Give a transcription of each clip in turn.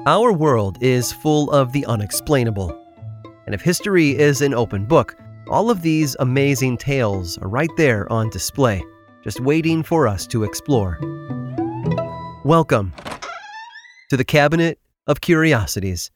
Our world is full of the unexplainable. And if history is an open book, all of these amazing tales are right there on display, just waiting for us to explore. Welcome to the Cabinet of Curiosities.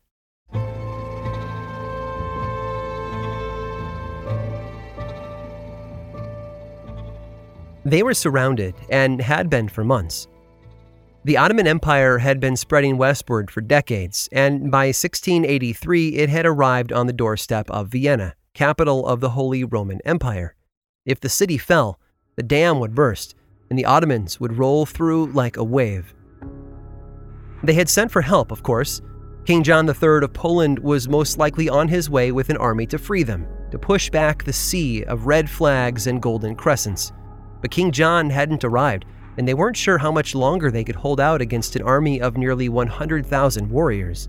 They were surrounded and had been for months. The Ottoman Empire had been spreading westward for decades, and by 1683 it had arrived on the doorstep of Vienna, capital of the Holy Roman Empire. If the city fell, the dam would burst, and the Ottomans would roll through like a wave. They had sent for help, of course. King John III of Poland was most likely on his way with an army to free them, to push back the sea of red flags and golden crescents. But King John hadn't arrived, and they weren't sure how much longer they could hold out against an army of nearly 100,000 warriors.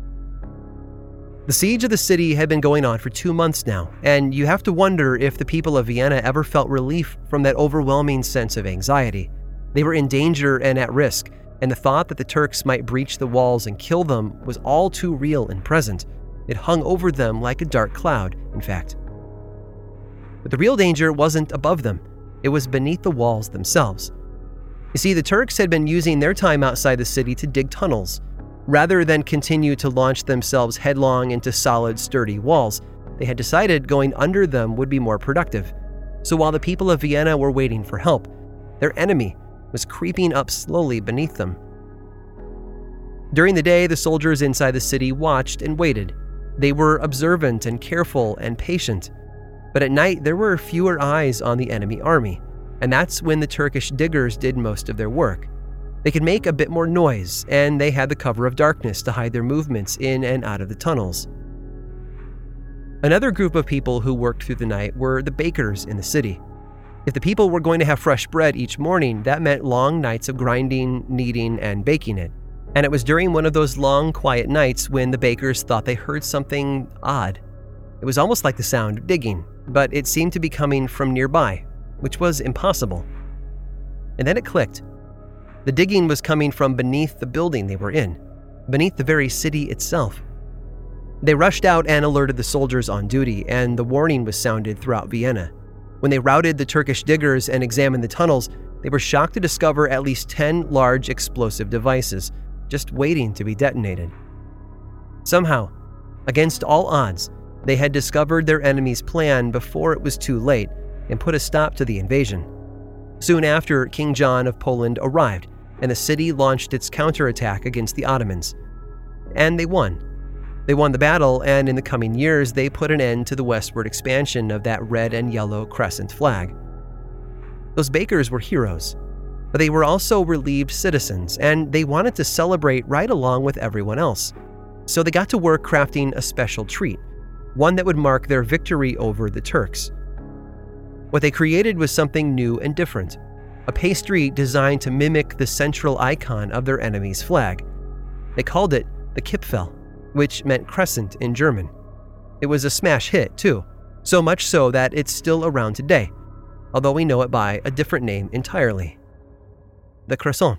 The siege of the city had been going on for 2 months now, and you have to wonder if the people of Vienna ever felt relief from that overwhelming sense of anxiety. They were in danger and at risk, and the thought that the Turks might breach the walls and kill them was all too real and present. It hung over them like a dark cloud, in fact. But the real danger wasn't above them. It was beneath the walls themselves. You see, the Turks had been using their time outside the city to dig tunnels. Rather than continue to launch themselves headlong into solid, sturdy walls, they had decided going under them would be more productive. So while the people of Vienna were waiting for help, their enemy was creeping up slowly beneath them. During the day, the soldiers inside the city watched and waited. They were observant and careful and patient. But at night, there were fewer eyes on the enemy army. And that's when the Turkish diggers did most of their work. They could make a bit more noise, and they had the cover of darkness to hide their movements in and out of the tunnels. Another group of people who worked through the night were the bakers in the city. If the people were going to have fresh bread each morning, that meant long nights of grinding, kneading, and baking it. And it was during one of those long, quiet nights when the bakers thought they heard something odd. It was almost like the sound of digging, but it seemed to be coming from nearby, which was impossible. And then it clicked. The digging was coming from beneath the building they were in, beneath the very city itself. They rushed out and alerted the soldiers on duty, and the warning was sounded throughout Vienna. When they routed the Turkish diggers and examined the tunnels, they were shocked to discover at least 10 large explosive devices, just waiting to be detonated. Somehow, against all odds, they had discovered their enemy's plan before it was too late, and put a stop to the invasion. Soon after, King John of Poland arrived, and the city launched its counterattack against the Ottomans. And they won. They won the battle, and in the coming years, they put an end to the westward expansion of that red and yellow crescent flag. Those bakers were heroes, but they were also relieved citizens, and they wanted to celebrate right along with everyone else. So they got to work crafting a special treat, one that would mark their victory over the Turks. What they created was something new and different, a pastry designed to mimic the central icon of their enemy's flag. They called it the Kipfel, which meant crescent in German. It was a smash hit, too, so much so that it's still around today, although we know it by a different name entirely: the croissant.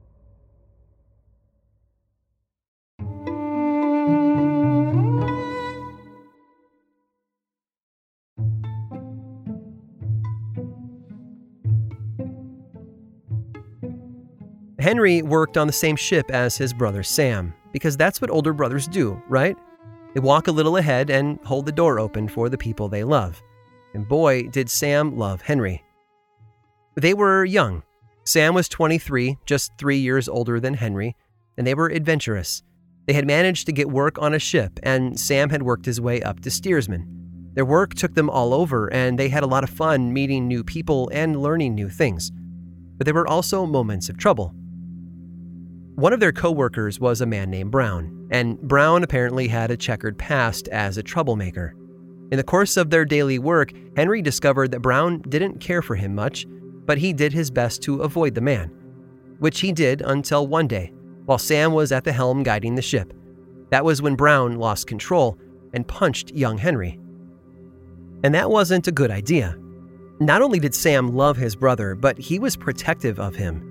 Henry worked on the same ship as his brother Sam, because that's what older brothers do, right? They walk a little ahead and hold the door open for the people they love. And boy, did Sam love Henry. They were young. Sam was 23, just 3 years older than Henry, and they were adventurous. They had managed to get work on a ship, and Sam had worked his way up to steersman. Their work took them all over, and they had a lot of fun meeting new people and learning new things. But there were also moments of trouble. One of their co-workers was a man named Brown, and Brown apparently had a checkered past as a troublemaker. In the course of their daily work, Henry discovered that Brown didn't care for him much, but he did his best to avoid the man, which he did until one day, while Sam was at the helm guiding the ship. That was when Brown lost control and punched young Henry. And that wasn't a good idea. Not only did Sam love his brother, but he was protective of him.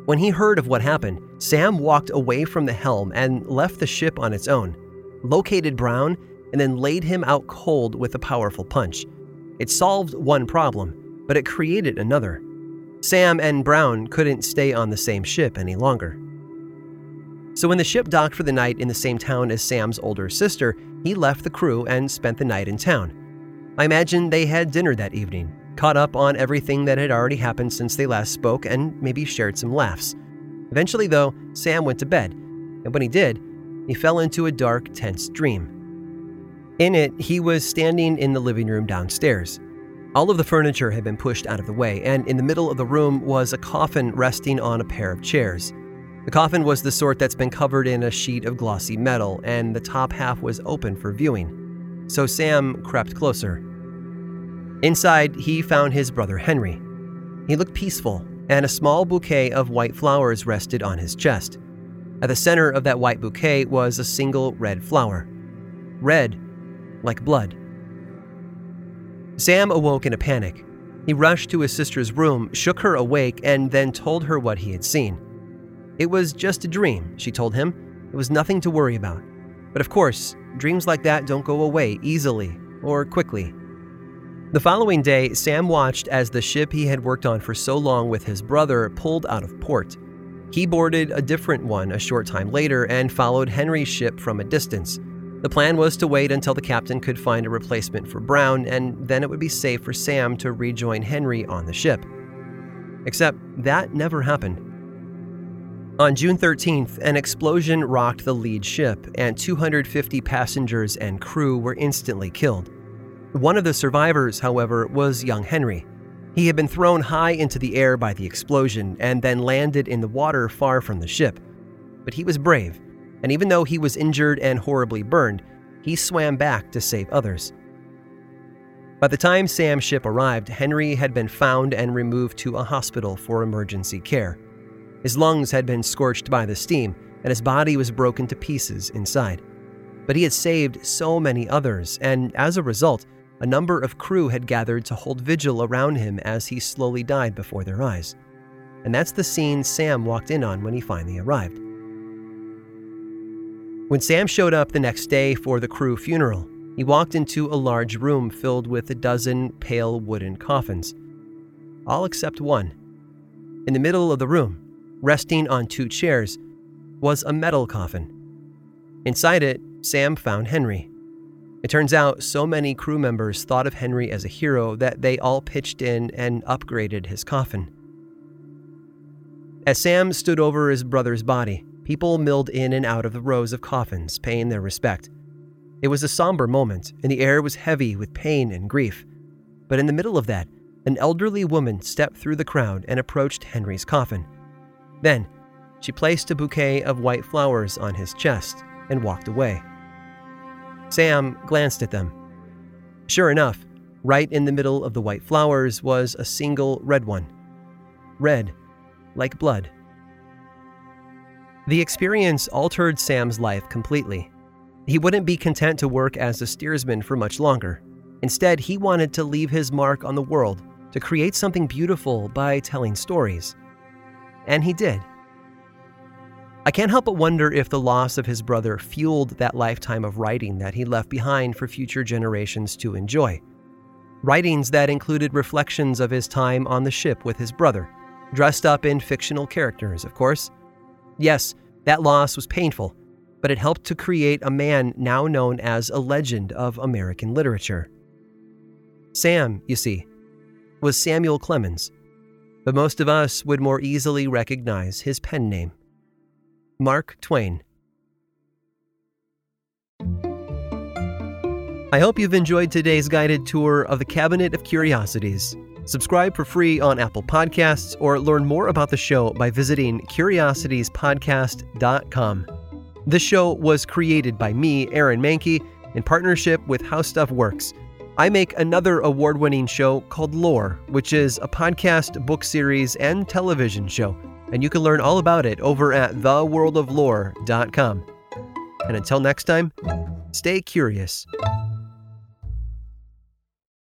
When he heard of what happened, Sam walked away from the helm and left the ship on its own, located Brown, and then laid him out cold with a powerful punch. It solved one problem, but it created another. Sam and Brown couldn't stay on the same ship any longer. So when the ship docked for the night in the same town as Sam's older sister, he left the crew and spent the night in town. I imagine they had dinner that evening, caught up on everything that had already happened since they last spoke, and maybe shared some laughs. Eventually, though, Sam went to bed, and when he did, he fell into a dark, tense dream. In it, he was standing in the living room downstairs. All of the furniture had been pushed out of the way, and in the middle of the room was a coffin resting on a pair of chairs. The coffin was the sort that's been covered in a sheet of glossy metal, and the top half was open for viewing. So Sam crept closer. Inside, he found his brother Henry. He looked peaceful, and a small bouquet of white flowers rested on his chest. At the center of that white bouquet was a single red flower. Red, like blood. Sam awoke in a panic. He rushed to his sister's room, shook her awake, and then told her what he had seen. It was just a dream, she told him. It was nothing to worry about. But of course, dreams like that don't go away easily or quickly. The following day, Sam watched as the ship he had worked on for so long with his brother pulled out of port. He boarded a different one a short time later and followed Henry's ship from a distance. The plan was to wait until the captain could find a replacement for Brown, and then it would be safe for Sam to rejoin Henry on the ship. Except that never happened. On June 13th, an explosion rocked the lead ship, and 250 passengers and crew were instantly killed. One of the survivors, however, was young Henry. He had been thrown high into the air by the explosion and then landed in the water far from the ship. But he was brave, and even though he was injured and horribly burned, he swam back to save others. By the time Sam's ship arrived, Henry had been found and removed to a hospital for emergency care. His lungs had been scorched by the steam, and his body was broken to pieces inside. But he had saved so many others, and as a result, a number of crew had gathered to hold vigil around him as he slowly died before their eyes. And that's the scene Sam walked in on when he finally arrived. When Sam showed up the next day for the crew funeral, he walked into a large room filled with a dozen pale wooden coffins, all except one. In the middle of the room, resting on two chairs, was a metal coffin. Inside it, Sam found Henry. It turns out so many crew members thought of Henry as a hero that they all pitched in and upgraded his coffin. As Sam stood over his brother's body, people milled in and out of the rows of coffins, paying their respect. It was a somber moment, and the air was heavy with pain and grief. But in the middle of that, an elderly woman stepped through the crowd and approached Henry's coffin. Then, she placed a bouquet of white flowers on his chest and walked away. Sam glanced at them. Sure enough, right in the middle of the white flowers was a single red one. Red, like blood. The experience altered Sam's life completely. He wouldn't be content to work as a steersman for much longer. Instead, he wanted to leave his mark on the world, to create something beautiful by telling stories. And he did. I can't help but wonder if the loss of his brother fueled that lifetime of writing that he left behind for future generations to enjoy. Writings that included reflections of his time on the ship with his brother, dressed up in fictional characters, of course. Yes, that loss was painful, but it helped to create a man now known as a legend of American literature. Sam, you see, was Samuel Clemens, but most of us would more easily recognize his pen name. Mark Twain. I hope you've enjoyed today's guided tour of the Cabinet of Curiosities. Subscribe for free on Apple Podcasts or learn more about the show by visiting curiositiespodcast.com. This show was created by me, Aaron Mahnke, in partnership with How Stuff Works. I make another award-winning show called Lore, which is a podcast, book series, and television show. And you can learn all about it over at theworldoflore.com. And until next time, stay curious.